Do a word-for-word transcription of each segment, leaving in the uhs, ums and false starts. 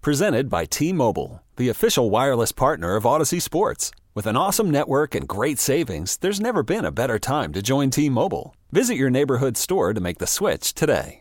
Presented by T-Mobile, the official wireless partner of Odyssey Sports. With an awesome network and great savings, there's never been a better time to join T-Mobile. Visit your neighborhood store to make the switch today.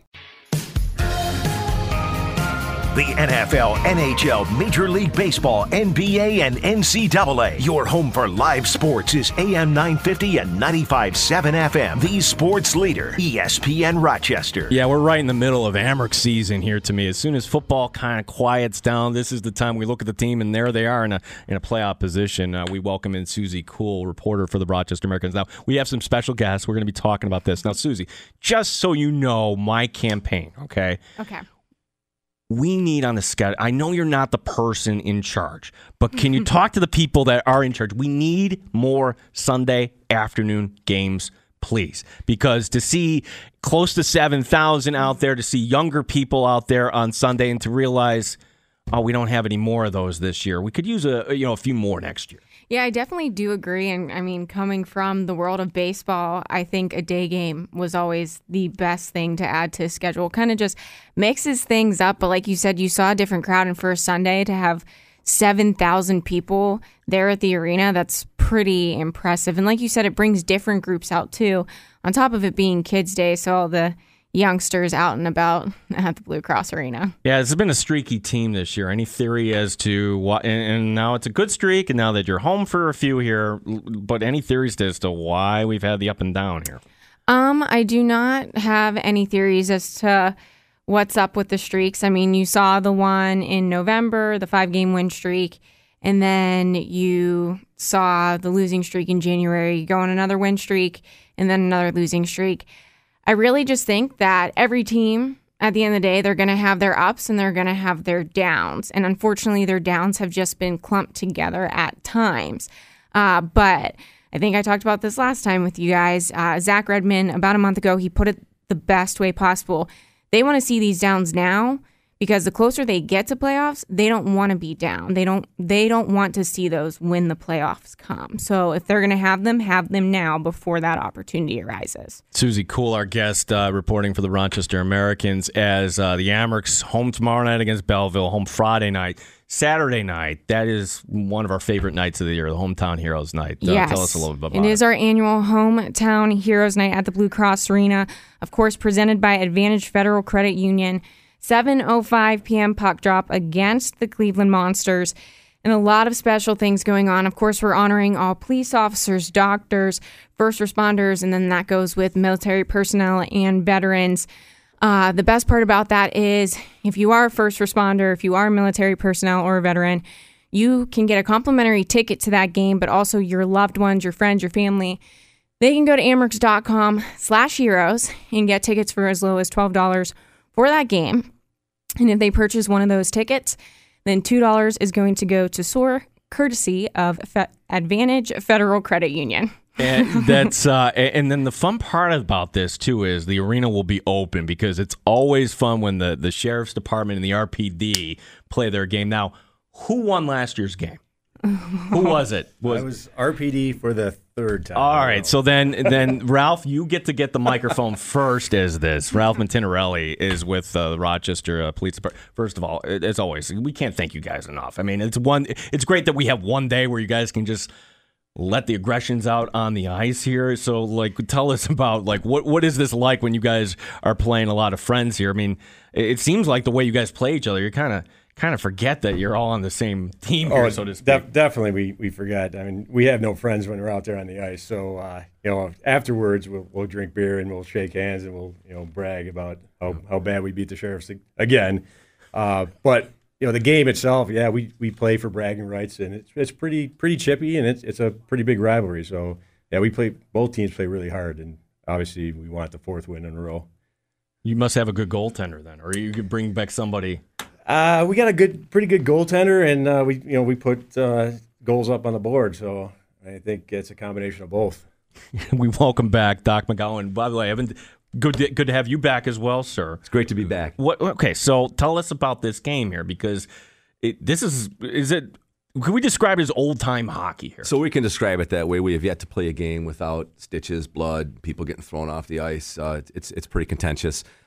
The N F L, N H L, Major League Baseball, N B A, and N C double A. Your home for live sports is A M nine fifty and ninety-five point seven F M. The sports leader, E S P N Rochester. Yeah, we're right in the middle of Amerks season here to me. As soon as football kind of quiets down, this is the time we look at the team, and there they are in a in a playoff position. Uh, we welcome in Susie Cool, reporter for the Rochester Americans. Now, we have some special guests. We're going to be talking about this. Now, Susie, just so you know my campaign, okay? Okay. We need on the schedule. I know you're not the person in charge, but can you talk to the people that are in charge? We need more Sunday afternoon games, please, because to see close to seven thousand out there, to see younger people out there on Sunday, and to realize, oh, we don't have any more of those this year. We could use a you know a few more next year. Yeah, I definitely do agree. And I mean, coming from the world of baseball, I think a day game was always the best thing to add to a schedule. Kind of just mixes things up. But like you said, you saw a different crowd. And for a Sunday to have seven thousand people there at the arena, that's pretty impressive. And like you said, it brings different groups out too, on top of it being Kids Day. So all the youngsters out and about at the Blue Cross Arena. Yeah, it's been a streaky team this year. Any theory as to what? And, and now it's a good streak, and now that you're home for a few here, but any theories as to why we've had the up and down here? Um, I do not have any theories as to what's up with the streaks. I mean, you saw the one in November, the five-game win streak, and then you saw the losing streak in January. You go on another win streak, and then another losing streak. I really just think that every team, at the end of the day, they're going to have their ups and they're going to have their downs. And unfortunately, their downs have just been clumped together at times. Uh, but I think I talked about this last time with you guys. Uh, Zach Redman, about a month ago, he put it the best way possible. They want to see these downs now, because the closer they get to playoffs, they don't want to be down. They don't they don't want to see those when the playoffs come. So if they're going to have them, have them now before that opportunity arises. Susie Cool, our guest, uh, reporting for the Rochester Americans, as uh, the Amerks home tomorrow night against Belleville, home Friday night. Saturday night, that is one of our favorite nights of the year, the Hometown Heroes Night. Uh, yes. Tell us a little bit about it. It it. is our annual Hometown Heroes Night at the Blue Cross Arena, of course, presented by Advantage Federal Credit Union. seven oh five p.m. puck drop against the Cleveland Monsters, and a lot of special things going on. Of course, we're honoring all police officers, doctors, first responders, and then that goes with military personnel and veterans. Uh, the best part about that is if you are a first responder, if you are military personnel or a veteran, you can get a complimentary ticket to that game, but also your loved ones, your friends, your family. They can go to amerks.com slash heroes and get tickets for as low as twelve dollars for that game. And if they purchase one of those tickets, then two dollars is going to go to S O A R, courtesy of Fe- Advantage Federal Credit Union. And that's uh, and then the fun part about this too is the arena will be open, because it's always fun when the, the Sheriff's Department and the R P D play their game. Now, who won last year's game? Who was it? Was, I was R P D for the third time. All right, so then then Ralph, you get to get the microphone first as this. Ralph Montinarelli is with uh, the Rochester uh, Police Department. First of all, as always, we can't thank you guys enough. I mean, it's one. It's great that we have one day where you guys can just let the aggressions out on the ice here. So, like, tell us about, like, what what is this like when you guys are playing a lot of friends here? I mean, it seems like the way you guys play each other, you're kind of kind of forget that you're all on the same team here, oh, so to speak. Def- definitely, we, we forget. I mean, we have no friends when we're out there on the ice. So, uh, you know, afterwards we'll, we'll drink beer and we'll shake hands and we'll, you know, brag about how, how bad we beat the Sheriffs again. Uh, but, you know, the game itself, yeah, we, we play for bragging rights, and it's it's pretty pretty chippy, and it's it's a pretty big rivalry. So, yeah, we play both teams play really hard, and obviously we want the fourth win in a row. You must have a good goaltender then, or you could bring back somebody. Uh, we got a good, pretty good goaltender, and uh, we, you know, we put uh, goals up on the board. So I think it's a combination of both. We welcome back Doc McGowan. By the way, Evan, good, to, good to have you back as well, sir. It's great to be back. What? Okay, so tell us about this game here, because it, this is is it. Can we describe it as old time hockey here? So we can describe it that way. We have yet to play a game without stitches, blood, people getting thrown off the ice. Uh, it's it's pretty contentious.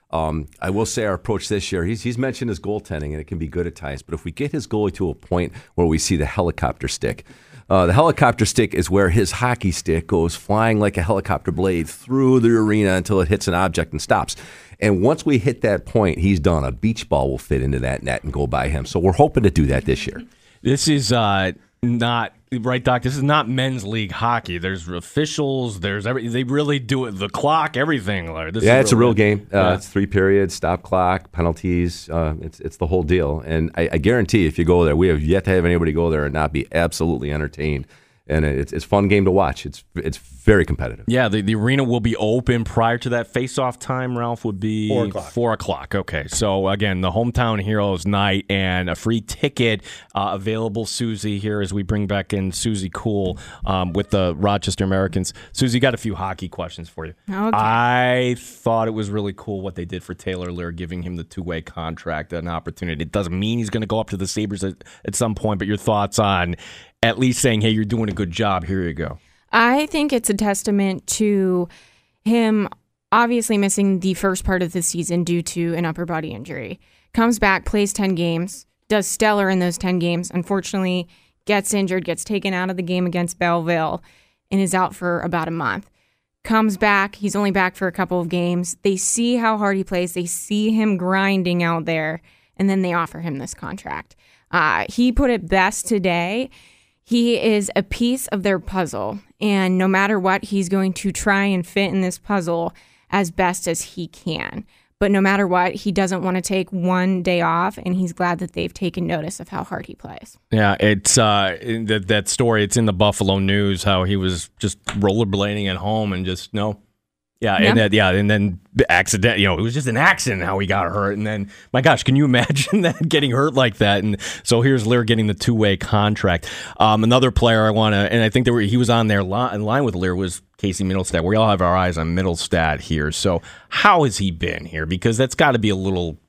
Um, I will say our approach this year, he's, he's mentioned his goaltending, and it can be good at times. But if we get his goalie to a point where we see the helicopter stick, uh, the helicopter stick is where his hockey stick goes flying like a helicopter blade through the arena until it hits an object and stops. And once we hit that point, he's done. A beach ball will fit into that net and go by him. So we're hoping to do that this year. This is uh, not right, Doc. This is not men's league hockey. There's officials. There's every. They really do it. The clock, everything. Like, this yeah, is it's a real game. Uh, Yeah. It's three periods, stop clock, penalties. Uh, it's it's the whole deal. And I, I guarantee, if you go there, we have yet to have anybody go there and not be absolutely entertained. And it's it's a fun game to watch. It's it's very competitive. Yeah, the, the arena will be open prior to that face-off time, Ralph, would be Four o'clock. Four o'clock. Okay, so again, the Hometown Heroes night and a free ticket uh, available, Susie, here as we bring back in Susie Cool um, with the Rochester Americans. Susie, got a few hockey questions for you. Okay. I thought it was really cool what they did for Taylor Lear, giving him the two-way contract, an opportunity. It doesn't mean he's going to go up to the Sabres at, at some point, but your thoughts on at least saying, hey, you're doing a good job, here you go. I think it's a testament to him obviously missing the first part of the season due to an upper body injury. Comes back, plays ten games, does stellar in those ten games. Unfortunately, gets injured, gets taken out of the game against Belleville, and is out for about a month. Comes back, he's only back for a couple of games. They see how hard he plays. They see him grinding out there, and then they offer him this contract. Uh, he put it best today. He is a piece of their puzzle, and no matter what, he's going to try and fit in this puzzle as best as he can. But no matter what, he doesn't want to take one day off, and he's glad that they've taken notice of how hard he plays. Yeah, it's uh, that that story. It's in the Buffalo News how he was just rollerblading at home and just no, yeah, Yeah. and that yeah, and then accident. You know, it was just an accident how he got hurt, and then my gosh, can you imagine that getting hurt like that? And so here's Lear getting the two way contract. Um, another player I want to, and I think there were, he was on there li- in line with Lear was Casey Middlestad. We all have our eyes on Middlestad here. So how has he been here? Because that's got to be a little.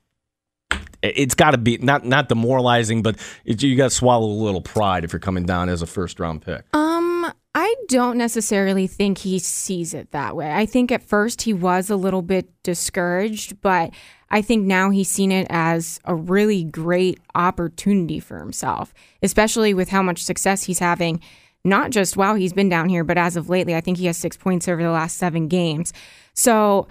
It's got to be not not demoralizing, but it, you got to swallow a little pride if you're coming down as a first round pick. Um, I don't necessarily think he sees it that way. I think at first he was a little bit discouraged, but I think now he's seen it as a really great opportunity for himself, especially with how much success he's having. Not just while he's been down here, but as of lately, I think he has six points over the last seven games. So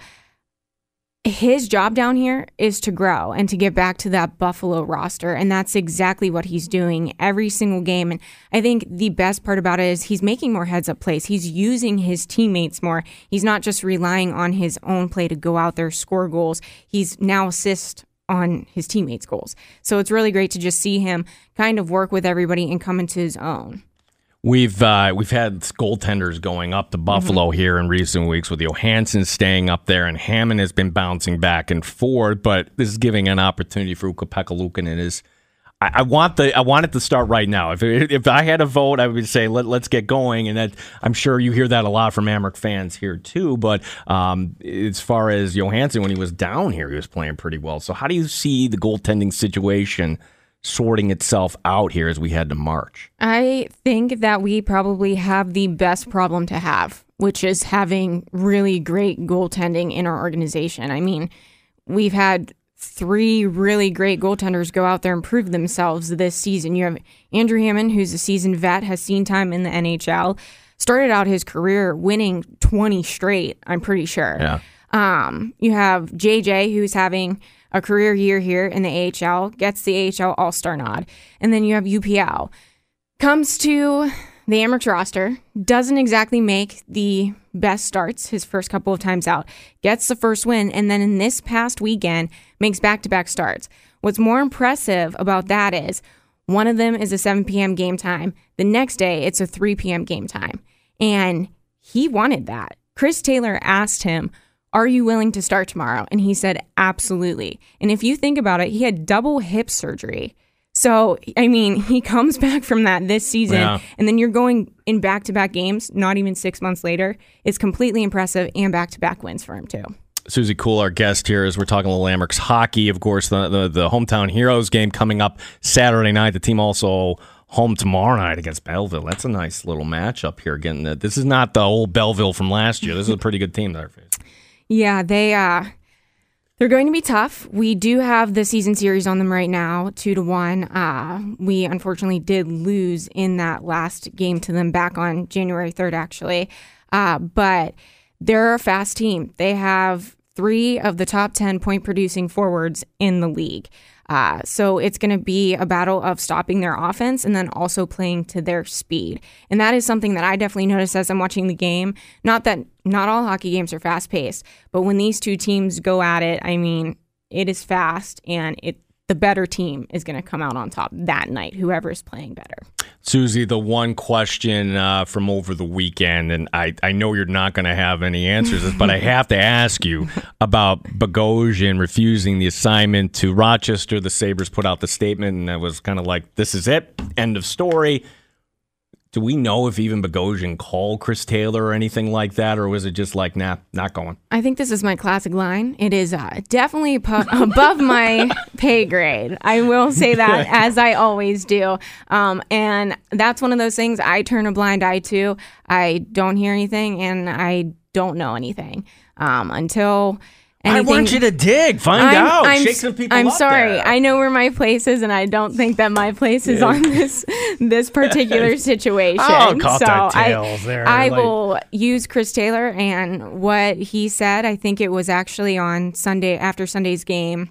his job down here is to grow and to get back to that Buffalo roster. And that's exactly what he's doing every single game. And I think the best part about it is he's making more heads up plays. He's using his teammates more. He's not just relying on his own play to go out there, score goals. He's now assist on his teammates' goals. So it's really great to just see him kind of work with everybody and come into his own. We've uh, we've had goaltenders going up to Buffalo mm-hmm. here in recent weeks with Johansson staying up there, and Hammond has been bouncing back and forth. But this is giving an opportunity for Ukko-Pekka Luukkonen. Is I, I want the I want it to start right now. If if I had a vote, I would say let let's get going. And that, I'm sure you hear that a lot from Amherst fans here too. But um, as far as Johansson, when he was down here, he was playing pretty well. So how do you see the goaltending situation sorting itself out here as we head to March? I think that we probably have the best problem to have, which is having really great goaltending in our organization. I mean, we've had three really great goaltenders go out there and prove themselves this season. You have Andrew Hammond, who's a seasoned vet, has seen time in the N H L, started out his career winning twenty straight, I'm pretty sure. Yeah. Um, you have J J, who's having a career year here in the A H L, gets the A H L All-Star nod. And then you have U P L. Comes to the Amherst roster, doesn't exactly make the best starts his first couple of times out, gets the first win, and then in this past weekend, makes back-to-back starts. What's more impressive about that is one of them is a seven p.m. game time. The next day, it's a three p.m. game time. And he wanted that. Chris Taylor asked him, are you willing to start tomorrow? And he said, absolutely. And if you think about it, he had double hip surgery. So, I mean, he comes back from that this season, yeah. And then you're going in back-to-back games, not even six months later. It's completely impressive, and back-to-back wins for him, too. Susie Cool, our guest here, as we're talking a little Amherst hockey. Of course, the, the, the Hometown Heroes game coming up Saturday night. The team also home tomorrow night against Belleville. That's a nice little matchup here. Again, this is not the old Belleville from last year. This is a pretty good team there. Yeah, they uh, They're going to be tough. We do have the season series on them right now, two to one. Uh, we unfortunately did lose in that last game to them back on January third, actually. Uh, but they're a fast team. They have three of the top ten point producing forwards in the league. Uh, so it's going to be a battle of stopping their offense and then also playing to their speed. And that is something that I definitely noticed as I'm watching the game. Not that not all hockey games are fast paced, but when these two teams go at it, I mean, it is fast, and it the better team is going to come out on top that night, whoever is playing better. Susie, the one question uh, from over the weekend, and I, I know you're not going to have any answers, but I have to ask you about Bogosian refusing the assignment to Rochester. The Sabres put out the statement, and it was kind of like, this is it, end of story. Do we know if even Bogosian called Chris Taylor or anything like that, or was it just like, nah, not going? I think this is my classic line. It is uh, definitely pu- above my pay grade. I will say that, as I always do. Um, and that's one of those things I turn a blind eye to. I don't hear anything, and I don't know anything um, until... Anything. I want you to dig, find I'm, out, I'm, shake some people I'm up sorry. there. I know where my place is, and I don't think that my place is on this this particular situation. Oh, caught so that I, tails there. I like... will use Chris Taylor and what he said. I think it was actually on Sunday after Sunday's game.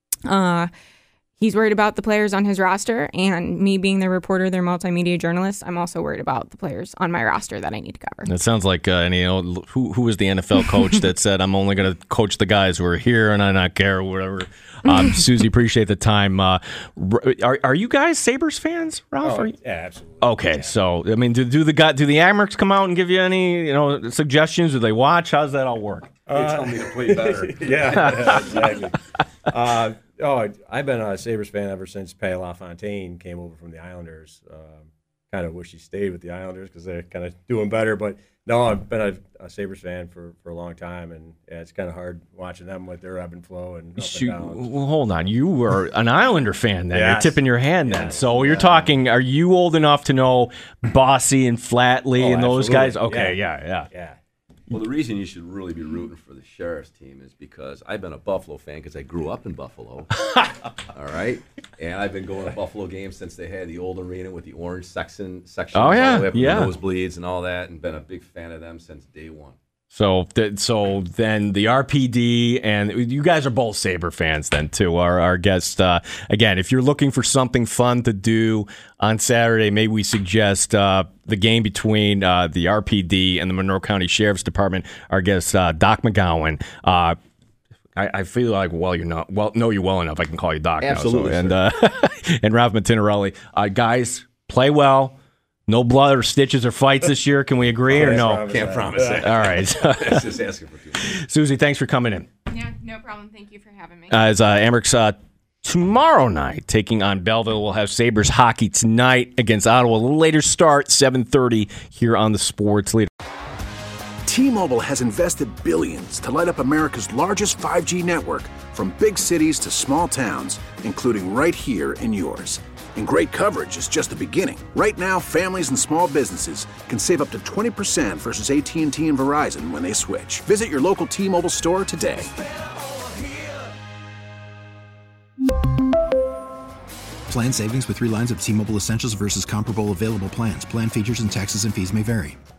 Uh, he's worried about the players on his roster, and me being the reporter, their multimedia journalist, I'm also worried about the players on my roster that I need to cover. That sounds like uh, any you know, who who was the N F L coach that said, I'm only going to coach the guys who are here and I not care or whatever. Um, Susie, appreciate the time. Uh, are are you guys Sabres fans, Ralph? Oh, Are you? yeah, absolutely. Okay, yeah. so I mean, do, do the guy, do the Amerks come out and give you any you know suggestions? Do they watch? How's that all work? They tell me to play better. yeah, yeah, exactly. uh, oh, I've been a Sabres fan ever since Pat LaFontaine came over from the Islanders. Um, kind of wish he stayed with the Islanders because they're kind of doing better. But no, I've been a, a Sabres fan for, for a long time, and yeah, it's kind of hard watching them with their ebb and flow and up Shoot, and down. well, hold on. You were an Islander fan then. Yes. You're tipping your hand then. Yes. So you're Yeah. talking, are you old enough to know Bossy and Flatley Oh, and those absolutely. guys? Okay, yeah, Yeah. yeah. Yeah. Well, the reason you should really be rooting for the Sheriff's team is because I've been a Buffalo fan because I grew up in Buffalo. All right? And I've been going to Buffalo games since they had the old arena with the orange section, section Oh, yeah, all the way up to yeah. the nosebleeds and all that, and been a big fan of them since day one. So, th- so then the R P D and you guys are both Sabre fans then too. Our our guest uh, again, if you're looking for something fun to do on Saturday, maybe we suggest uh, the game between uh, the R P D and the Monroe County Sheriff's Department. Our guest uh, Doc McGowan. Uh, I, I feel like well, you're not well, know you well enough. I can call you Doc. Absolutely, now, so, and uh, and Ralph Matinarelli. Uh, guys, play well. No blood or stitches or fights this year. Can we agree or no? Can't promise it. All right. It's just asking for too much. Susie, thanks for coming in. Yeah, no problem. Thank you for having me. Uh, as uh, Amerks uh, tomorrow night taking on Belleville. We'll have Sabres hockey tonight against Ottawa. A little later start, seven thirty here on the Sports Leader. T-Mobile has invested billions to light up America's largest five G network, from big cities to small towns, including right here in yours. And great coverage is just the beginning. Right now, families and small businesses can save up to twenty percent versus A T and T and Verizon when they switch. Visit your local T-Mobile store today. Plan savings with three lines of T-Mobile Essentials versus comparable available plans. Plan features and taxes and fees may vary.